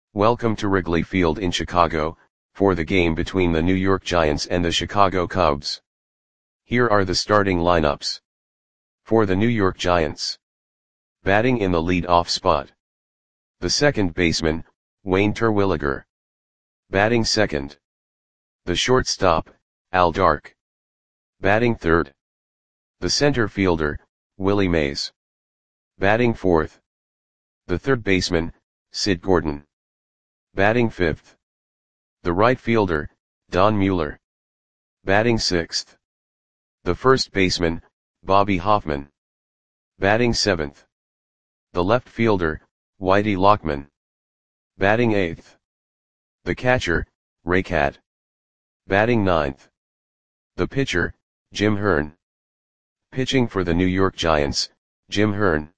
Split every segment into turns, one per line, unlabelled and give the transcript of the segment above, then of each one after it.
Welcome to Wrigley Field in Chicago, for the game between the New York Giants and the Chicago Cubs. Here are the starting lineups. For the New York Giants. Batting in the lead-off spot. The second baseman, Wayne Terwilliger. Batting second. The shortstop, Al Dark. Batting third. The center fielder, Willie Mays. Batting fourth. The third baseman, Sid Gordon. Batting fifth. The right fielder, Don Mueller. Batting sixth. The first baseman, Bobby Hoffman. Batting seventh. The left fielder, Whitey Lockman. Batting eighth. The catcher, Ray Catt. Batting ninth. The pitcher, Jim Hearn. Pitching for the New York Giants, Jim Hearn.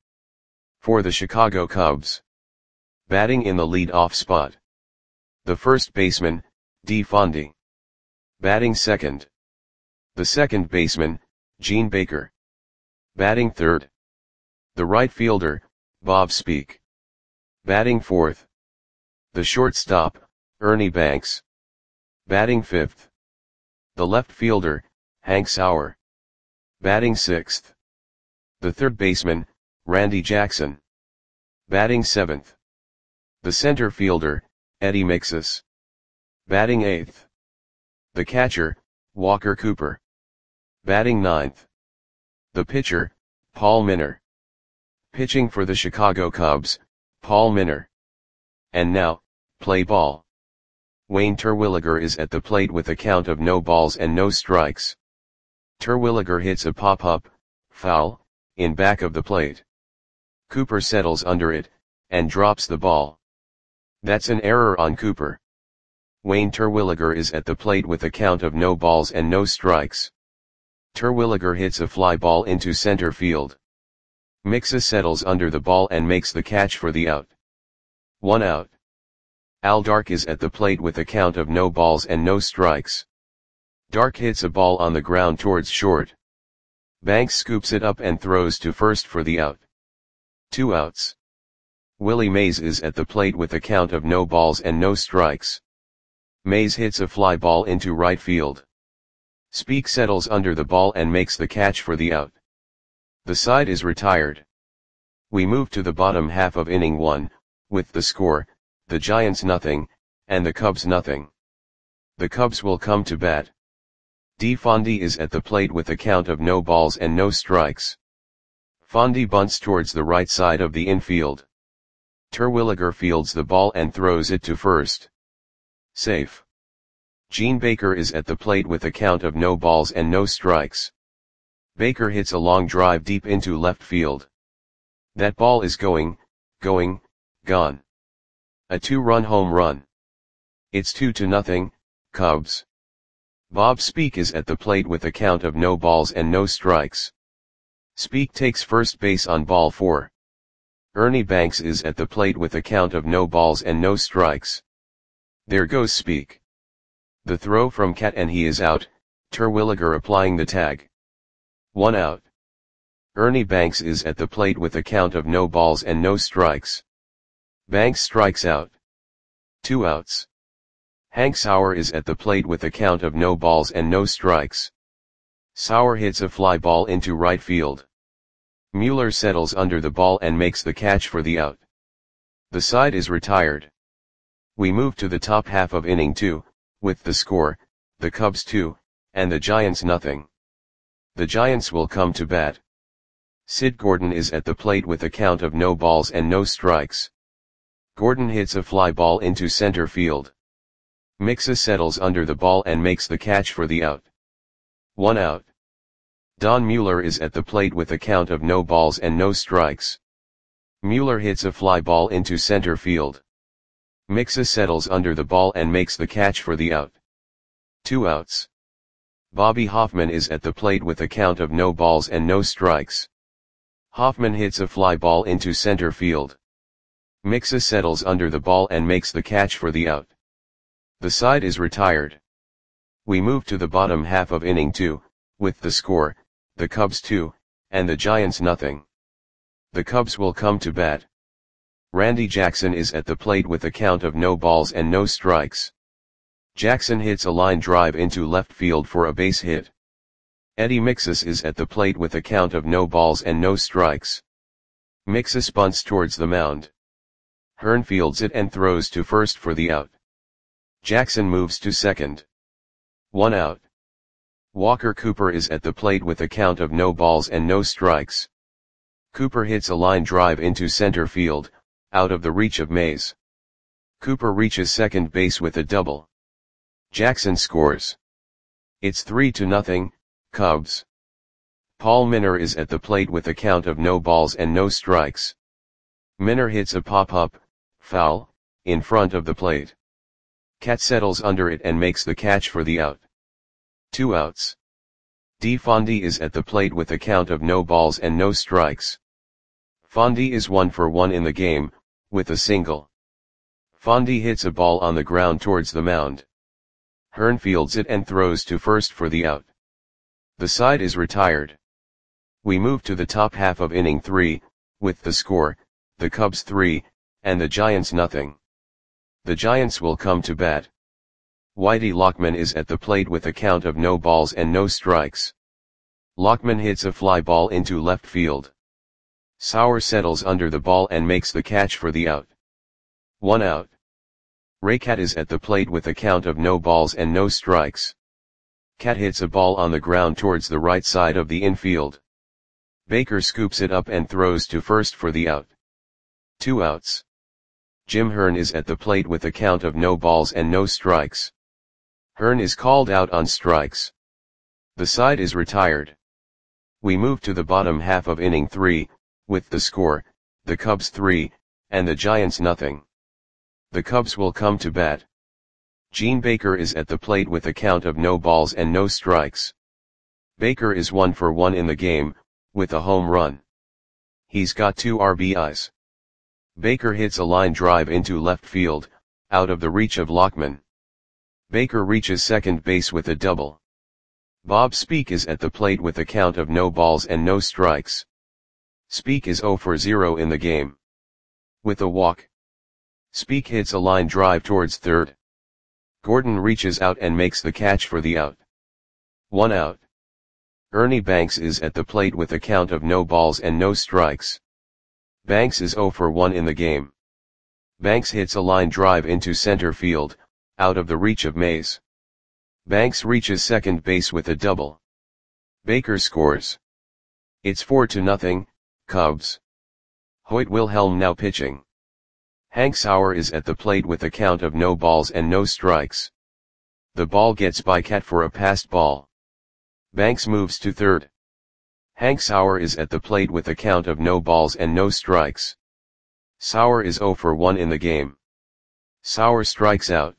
For the Chicago Cubs. Batting in the lead-off spot. The first baseman, Dee Fondy. Batting second. The second baseman, Gene Baker. Batting third. The right fielder, Bob Speak. Batting fourth. The shortstop, Ernie Banks. Batting fifth. The left fielder, Hank Sauer. Batting sixth. The third baseman, Randy Jackson. Batting seventh. The center fielder, Eddie Mixus. Batting eighth. The catcher, Walker Cooper. Batting ninth. The pitcher, Paul Minner. Pitching for the Chicago Cubs, Paul Minner. And now, play ball. Wayne Terwilliger is at the plate with a count of no balls and no strikes. Terwilliger hits a pop-up, foul, in back of the plate. Cooper settles under it, and drops the ball. That's an error on Cooper. Wayne Terwilliger is at the plate with a count of no balls and no strikes. Terwilliger hits a fly ball into center field. Mixus settles under the ball and makes the catch for the out. 1 out. Al Dark is at the plate with a count of no balls and no strikes. Dark hits a ball on the ground towards short. Banks scoops it up and throws to first for the out. 2 outs. Willie Mays is at the plate with a count of no balls and no strikes. Mays hits a fly ball into right field. Speak settles under the ball and makes the catch for the out. The side is retired. We move to the bottom half of inning 1, with the score, the Giants nothing, and the Cubs nothing. The Cubs will come to bat. Dee Fondy is at the plate with a count of no balls and no strikes. Fondy bunts towards the right side of the infield. Terwilliger fields the ball and throws it to first. Safe. Gene Baker is at the plate with a count of no balls and no strikes. Baker hits a long drive deep into left field. That ball is gone. A 2-run home run. It's 2-0, Cubs. Bob Speak is at the plate with a count of no balls and no strikes. Speak takes first base on ball 4. Ernie Banks is at the plate with a count of no balls and no strikes. There goes Speak. The throw from Catt and he is out, Terwilliger applying the tag. 1 out. Ernie Banks is at the plate with a count of no balls and no strikes. Banks strikes out. 2 outs. Hank Sauer is at the plate with a count of no balls and no strikes. Sauer hits a fly ball into right field. Mueller settles under the ball and makes the catch for the out. The side is retired. We move to the top half of inning 2, with the score, the Cubs 2, and the Giants nothing. The Giants will come to bat. Sid Gordon is at the plate with a count of no balls and no strikes. Gordon hits a fly ball into center field. Mixus settles under the ball and makes the catch for the out. 1 out. Don Mueller is at the plate with a count of no balls and no strikes. Mueller hits a fly ball into center field. Mixus settles under the ball and makes the catch for the out. 2 outs. Bobby Hoffman is at the plate with a count of no balls and no strikes. Hoffman hits a fly ball into center field. Mixus settles under the ball and makes the catch for the out. The side is retired. We move to the bottom half of inning 2, with the score, the Cubs 2, and the Giants nothing. The Cubs will come to bat. Randy Jackson is at the plate with a count of no balls and no strikes. Jackson hits a line drive into left field for a base hit. Eddie Mixus is at the plate with a count of no balls and no strikes. Mixus bunts towards the mound. Hearn fields it and throws to first for the out. Jackson moves to second. 1 out. Walker Cooper is at the plate with a count of no balls and no strikes. Cooper hits a line drive into center field, out of the reach of Mays. Cooper reaches second base with a double. Jackson scores. It's 3-0, Cubs. Paul Minor is at the plate with a count of no balls and no strikes. Minor hits a pop-up, foul, in front of the plate. Cat settles under it and makes the catch for the out. 2 outs. D. Fondy is at the plate with a count of no balls and no strikes. Fondy is 1 for 1 in the game, with a single. Fondy hits a ball on the ground towards the mound. Hearn fields it and throws to first for the out. The side is retired. We move to the top half of inning 3, with the score, the Cubs 3, and the Giants nothing. The Giants will come to bat. Whitey Lockman is at the plate with a count of no balls and no strikes. Lockman hits a fly ball into left field. Sauer settles under the ball and makes the catch for the out. 1 out. Raycat is at the plate with a count of no balls and no strikes. Cat hits a ball on the ground towards the right side of the infield. Baker scoops it up and throws to first for the out. 2 outs. Jim Hearn is at the plate with a count of no balls and no strikes. Hearn is called out on strikes. The side is retired. We move to the bottom half of inning 3, with the score, the Cubs 3, and the Giants nothing. The Cubs will come to bat. Gene Baker is at the plate with a count of no balls and no strikes. Baker is 1 for 1 in the game, with a home run. He's got 2 RBIs. Baker hits a line drive into left field, out of the reach of Lockman. Baker reaches second base with a double. Bob Speak is at the plate with a count of no balls and no strikes. Speak is 0 for 0 in the game. With a walk. Speak hits a line drive towards third. Gordon reaches out and makes the catch for the out. 1 out. Ernie Banks is at the plate with a count of no balls and no strikes. Banks is 0 for 1 in the game. Banks hits a line drive into center field, out of the reach of Mays. Banks reaches second base with a double. Baker scores. It's 4-0, Cubs. Hoyt Wilhelm now pitching. Hank Sauer is at the plate with a count of no balls and no strikes. The ball gets by Cat for a passed ball. Banks moves to third. Hank Sauer is at the plate with a count of no balls and no strikes. Sauer is 0 for 1 in the game. Sauer strikes out.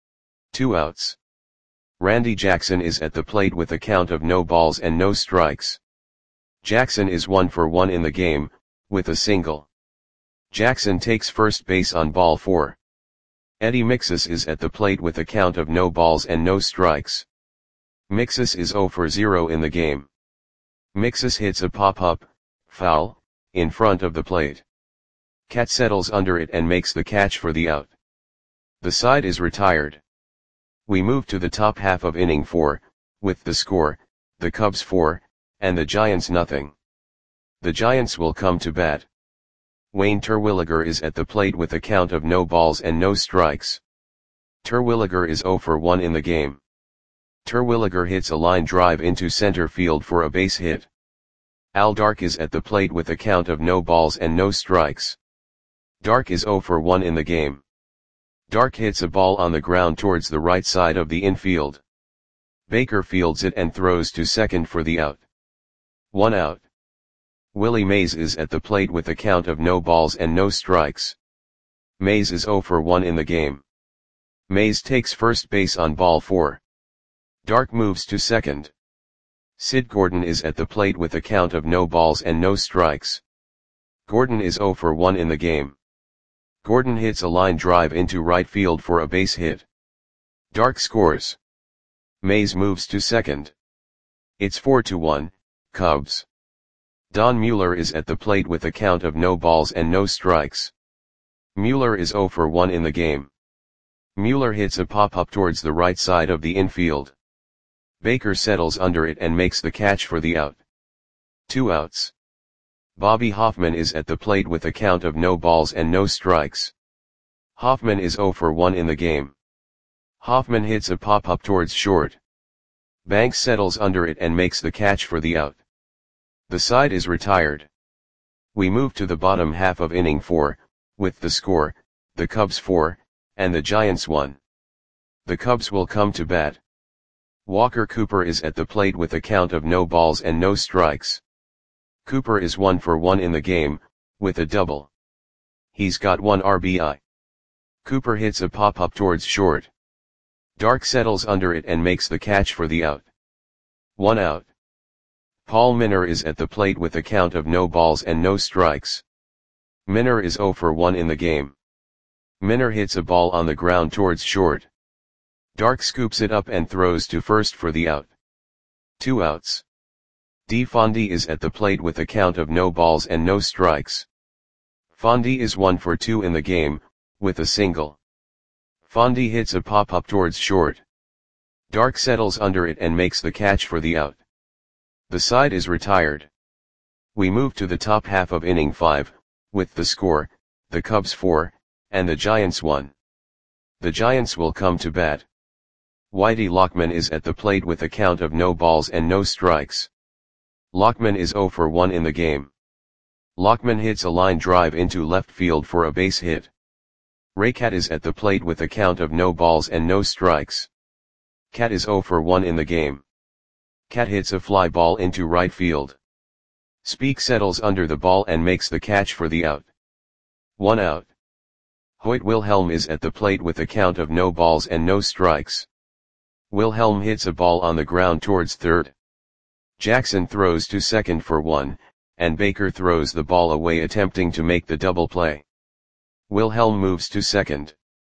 2 outs. Randy Jackson is at the plate with a count of no balls and no strikes. Jackson is 1 for 1 in the game, with a single. Jackson takes first base on ball 4. Eddie Mixus is at the plate with a count of no balls and no strikes. Mixus is 0 for 0 in the game. Mixus hits a pop-up, foul, in front of the plate. Cat settles under it and makes the catch for the out. The side is retired. We move to the top half of inning 4, with the score, the Cubs 4, and the Giants nothing. The Giants will come to bat. Wayne Terwilliger is at the plate with a count of no balls and no strikes. Terwilliger is 0 for 1 in the game. Terwilliger hits a line drive into center field for a base hit. Al Dark is at the plate with a count of no balls and no strikes. Dark is 0 for 1 in the game. Dark hits a ball on the ground towards the right side of the infield. Baker fields it and throws to second for the out. 1 out. Willie Mays is at the plate with a count of no balls and no strikes. Mays is 0 for 1 in the game. Mays takes first base on ball 4. Dark moves to second. Sid Gordon is at the plate with a count of no balls and no strikes. Gordon is 0 for 1 in the game. Gordon hits a line drive into right field for a base hit. Dark scores. Mays moves to second. It's 4-1, Cubs. Don Mueller is at the plate with a count of no balls and no strikes. Mueller is 0 for 1 in the game. Mueller hits a pop-up towards the right side of the infield. Baker settles under it and makes the catch for the out. 2 outs. Bobby Hoffman is at the plate with a count of no balls and no strikes. Hoffman is 0 for 1 in the game. Hoffman hits a pop-up towards short. Banks settles under it and makes the catch for the out. The side is retired. We move to the bottom half of inning 4, with the score, the Cubs 4, and the Giants 1. The Cubs will come to bat. Walker Cooper is at the plate with a count of no balls and no strikes. Cooper is 1 for 1 in the game, with a double. He's got 1 RBI. Cooper hits a pop-up towards short. Dark settles under it and makes the catch for the out. 1 out. Paul Minor is at the plate with a count of no balls and no strikes. Minor is 0 for 1 in the game. Minor hits a ball on the ground towards short. Dark scoops it up and throws to first for the out. 2 outs. DeFondy is at the plate with a count of no balls and no strikes. Fondy is 1 for 2 in the game, with a single. Fondy hits a pop-up towards short. Dark settles under it and makes the catch for the out. The side is retired. We move to the top half of inning 5, with the score, the Cubs 4, and the Giants 1. The Giants will come to bat. Whitey Lockman is at the plate with a count of no balls and no strikes. Lockman is 0 for 1 in the game. Lockman hits a line drive into left field for a base hit. Raycat is at the plate with a count of no balls and no strikes. Cat is 0 for 1 in the game. Cat hits a fly ball into right field. Speak settles under the ball and makes the catch for the out. 1 out. Hoyt Wilhelm is at the plate with a count of no balls and no strikes. Wilhelm hits a ball on the ground towards third. Jackson throws to second for 1, and Baker throws the ball away attempting to make the double play. Wilhelm moves to second.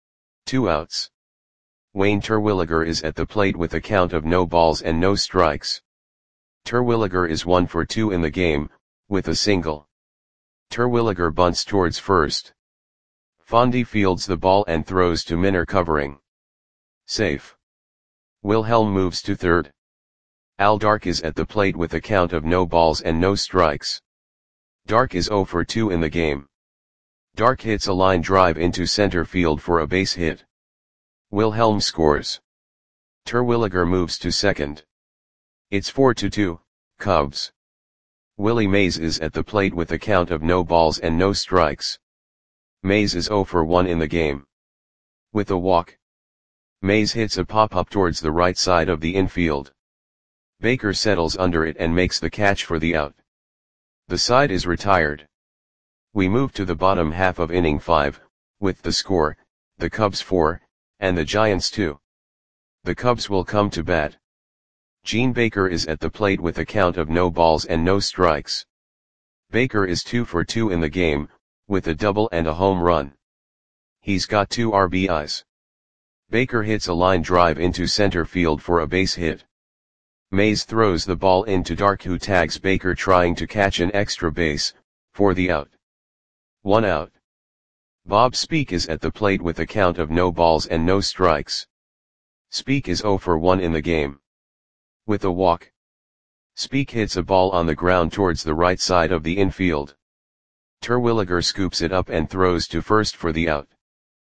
2 outs. Wayne Terwilliger is at the plate with a count of no balls and no strikes. Terwilliger is 1 for 2 in the game, with a single. Terwilliger bunts towards first. Fondy fields the ball and throws to Minor covering. Safe. Wilhelm moves to third. Al Dark is at the plate with a count of no balls and no strikes. Dark is 0 for 2 in the game. Dark hits a line drive into center field for a base hit. Wilhelm scores. Terwilliger moves to second. It's 4-2, Cubs. Willie Mays is at the plate with a count of no balls and no strikes. Mays is 0 for 1 in the game. With a walk. Mays hits a pop-up towards the right side of the infield. Baker settles under it and makes the catch for the out. The side is retired. We move to the bottom half of inning 5, with the score, the Cubs 4, and the Giants 2. The Cubs will come to bat. Gene Baker is at the plate with a count of no balls and no strikes. Baker is 2 for 2 in the game, with a double and a home run. He's got 2 RBIs. Baker hits a line drive into center field for a base hit. Mays throws the ball into Dark, who tags Baker trying to catch an extra base, for the out. 1 out. Bob Speak is at the plate with a count of no balls and no strikes. Speak is 0 for 1 in the game. With a walk. Speak hits a ball on the ground towards the right side of the infield. Terwilliger scoops it up and throws to first for the out.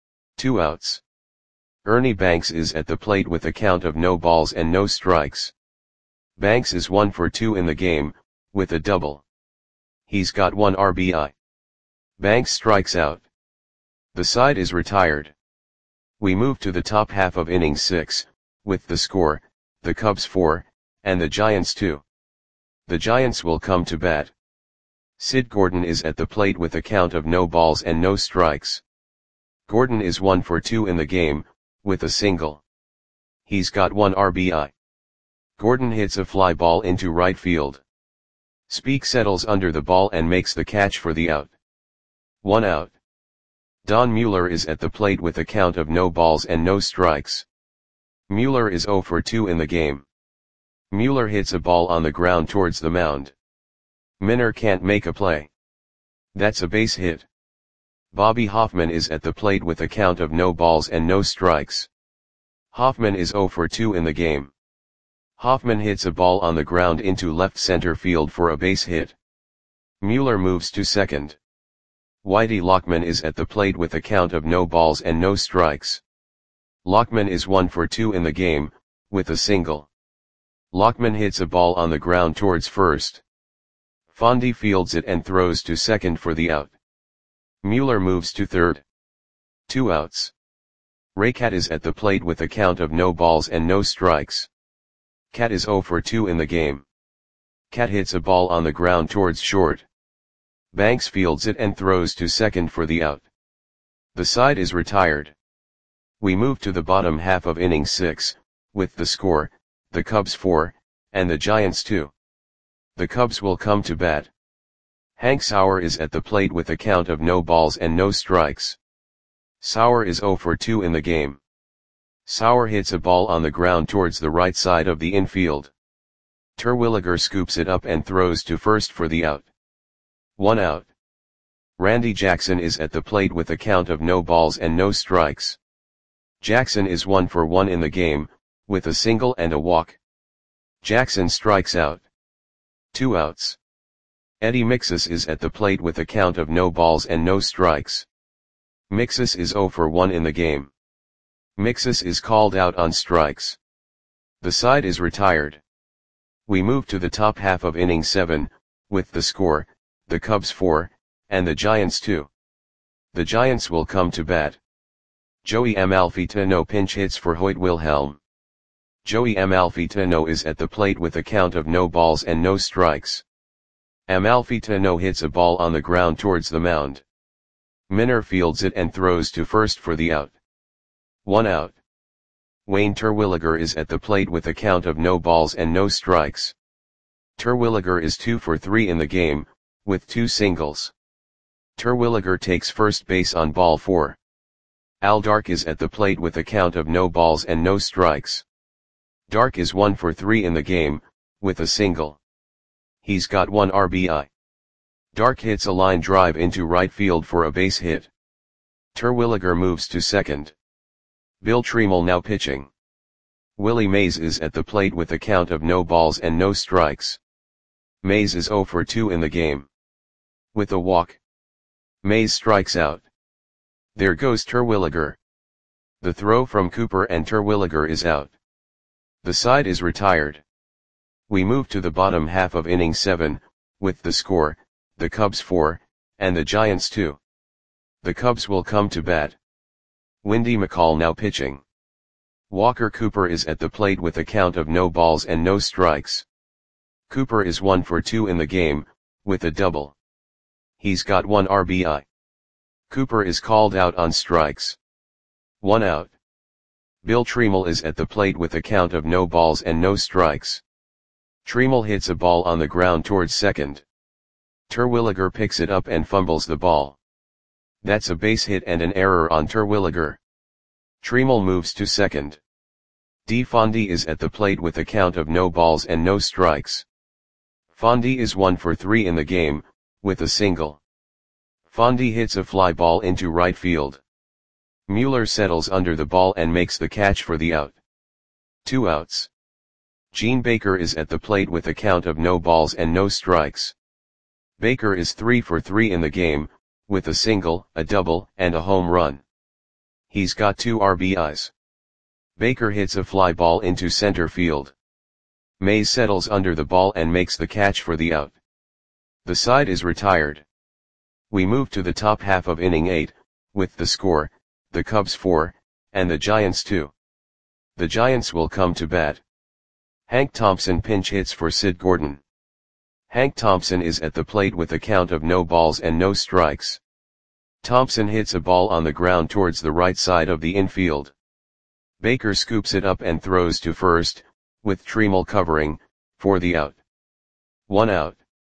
2 outs. Ernie Banks is at the plate with a count of no balls and no strikes. Banks is 1 for 2 in the game, with a double. He's got 1 RBI. Banks strikes out. The side is retired. We move to the top half of inning 6, with the score, the Cubs 4, and the Giants 2. The Giants will come to bat. Sid Gordon is at the plate with a count of no balls and no strikes. Gordon is 1 for 2 in the game, with a single. He's got 1 RBI. Gordon hits a fly ball into right field. Speak settles under the ball and makes the catch for the out. 1 out. Don Mueller is at the plate with a count of no balls and no strikes. Mueller is 0 for 2 in the game. Mueller hits a ball on the ground towards the mound. Minor can't make a play. That's a base hit. Bobby Hoffman is at the plate with a count of no balls and no strikes. Hoffman is 0 for 2 in the game. Hoffman hits a ball on the ground into left center field for a base hit. Mueller moves to second. Whitey Lockman is at the plate with a count of no balls and no strikes. Lockman is 1 for 2 in the game, with a single. Lockman hits a ball on the ground towards first. Fondy fields it and throws to second for the out. Mueller moves to third. 2 outs. Raycat is at the plate with a count of no balls and no strikes. Cat is 0 for 2 in the game. Cat hits a ball on the ground towards short. Banks fields it and throws to second for the out. The side is retired. We move to the bottom half of inning 6, with the score, the Cubs 4, and the Giants 2. The Cubs will come to bat. Hank Sauer is at the plate with a count of no balls and no strikes. Sauer is 0 for 2 in the game. Sauer hits a ball on the ground towards the right side of the infield. Terwilliger scoops it up and throws to first for the out. 1 out. Randy Jackson is at the plate with a count of no balls and no strikes. Jackson is 1 for 1 in the game, with a single and a walk. Jackson strikes out. 2 outs. Eddie Mixus is at the plate with a count of no balls and no strikes. Mixus is 0 for 1 in the game. Mixus is called out on strikes. The side is retired. We move to the top half of inning 7, with the score, the Cubs 4, and the Giants 2. The Giants will come to bat. Joey Amalfitano pinch hits for Hoyt Wilhelm. Joey Amalfitano is at the plate with a count of no balls and no strikes. Amalfitano hits a ball on the ground towards the mound. Minner fields it and throws to first for the out. 1 out. Wayne Terwilliger is at the plate with a count of no balls and no strikes. Terwilliger is 2 for 3 in the game, with 2 singles. Terwilliger takes first base on ball 4. Al Dark is at the plate with a count of no balls and no strikes. Dark is 1 for 3 in the game, with a single. He's got 1 RBI. Dark hits a line drive into right field for a base hit. Terwilliger moves to second. Bill Tremel now pitching. Willie Mays is at the plate with a count of no balls and no strikes. Mays is 0 for 2 in the game. With a walk. Mays strikes out. There goes Terwilliger. The throw from Cooper and Terwilliger is out. The side is retired. We move to the bottom half of inning 7, with the score, the Cubs 4, and the Giants 2. The Cubs will come to bat. Windy McCall now pitching. Walker Cooper is at the plate with a count of no balls and no strikes. Cooper is 1 for 2 in the game, with a double. He's got 1 RBI. Cooper is called out on strikes. 1 out. Bill Tremel is at the plate with a count of no balls and no strikes. Tremel hits a ball on the ground towards second. Terwilliger picks it up and fumbles the ball. That's a base hit and an error on Terwilliger. Tremel moves to second. D. Fondy is at the plate with a count of no balls and no strikes. Fondy is 1 for 3 in the game, with a single. Fondy hits a fly ball into right field. Mueller settles under the ball and makes the catch for the out. 2 outs. Gene Baker is at the plate with a count of no balls and no strikes. Baker is 3 for 3 in the game, with a single, a double, and a home run. He's got 2 RBIs. Baker hits a fly ball into center field. Mays settles under the ball and makes the catch for the out. The side is retired. We move to the top half of inning 8, with the score, the Cubs 4, and the Giants 2. The Giants will come to bat. Hank Thompson pinch hits for Sid Gordon. Hank Thompson is at the plate with a count of no balls and no strikes. Thompson hits a ball on the ground towards the right side of the infield. Baker scoops it up and throws to first, with Tremel covering, for the out. 1 out.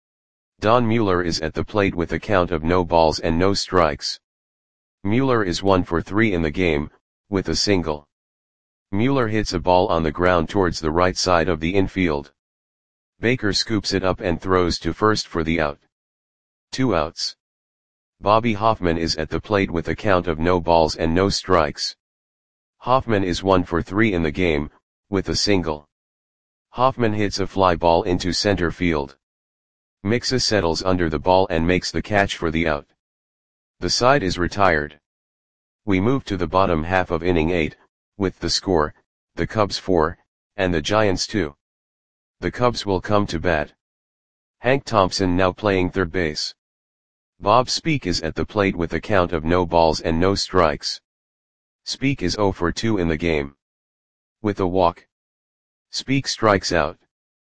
Don Mueller is at the plate with a count of no balls and no strikes. Mueller is 1 for 3 in the game, with a single. Mueller hits a ball on the ground towards the right side of the infield. Baker scoops it up and throws to first for the out. 2 outs. Bobby Hoffman is at the plate with a count of no balls and no strikes. Hoffman is 1 for 3 in the game, with a single. Hoffman hits a fly ball into center field. Mixa settles under the ball and makes the catch for the out. The side is retired. We move to the bottom half of inning 8, with the score, the Cubs 4, and the Giants 2. The Cubs will come to bat. Hank Thompson now playing third base. Bob Speak is at the plate with a count of no balls and no strikes. Speak is 0 for 2 in the game. With a walk. Speak strikes out.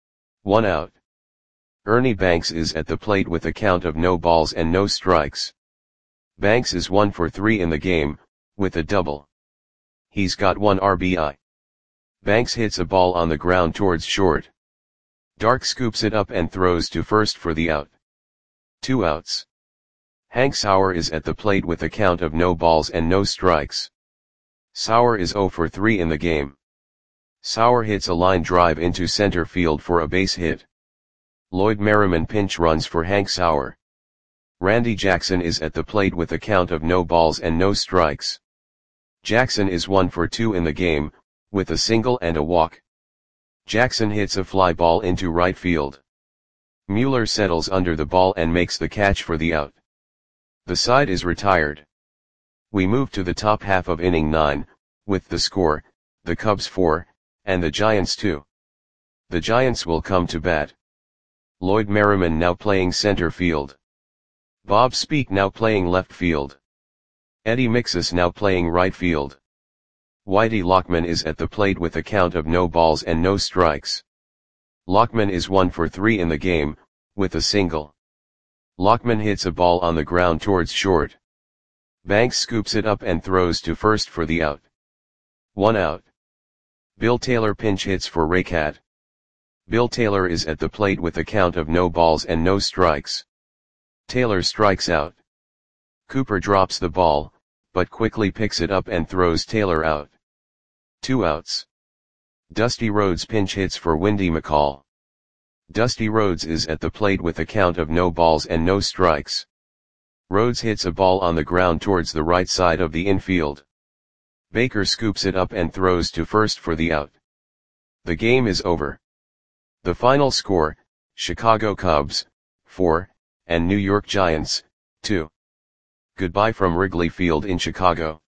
1 out. Ernie Banks is at the plate with a count of no balls and no strikes. Banks is 1 for 3 in the game, with a double. He's got 1 RBI. Banks hits a ball on the ground towards short. Dark scoops it up and throws to first for the out. 2 outs. Hank Sauer is at the plate with a count of no balls and no strikes. Sauer is 0 for 3 in the game. Sauer hits a line drive into center field for a base hit. Lloyd Merriman pinch runs for Hank Sauer. Randy Jackson is at the plate with a count of no balls and no strikes. Jackson is 1 for 2 in the game, with a single and a walk. Jackson hits a fly ball into right field. Mueller settles under the ball and makes the catch for the out. The side is retired. We move to the top half of inning 9, with the score, the Cubs 4, and the Giants 2. The Giants will come to bat. Lloyd Merriman now playing center field. Bob Speak now playing left field. Eddie Mixus now playing right field. Whitey Lockman is at the plate with a count of no balls and no strikes. Lockman is 1 for 3 in the game, with a single. Lockman hits a ball on the ground towards short. Banks scoops it up and throws to first for the out. 1 out. Bill Taylor pinch hits for Raycat. Bill Taylor is at the plate with a count of no balls and no strikes. Taylor strikes out. Cooper drops the ball, but quickly picks it up and throws Taylor out. 2 outs. Dusty Rhodes pinch hits for Windy McCall. Dusty Rhodes is at the plate with a count of no balls and no strikes. Rhodes hits a ball on the ground towards the right side of the infield. Baker scoops it up and throws to first for the out. The game is over. The final score, Chicago Cubs, 4, and New York Giants, 2. Goodbye from Wrigley Field in Chicago.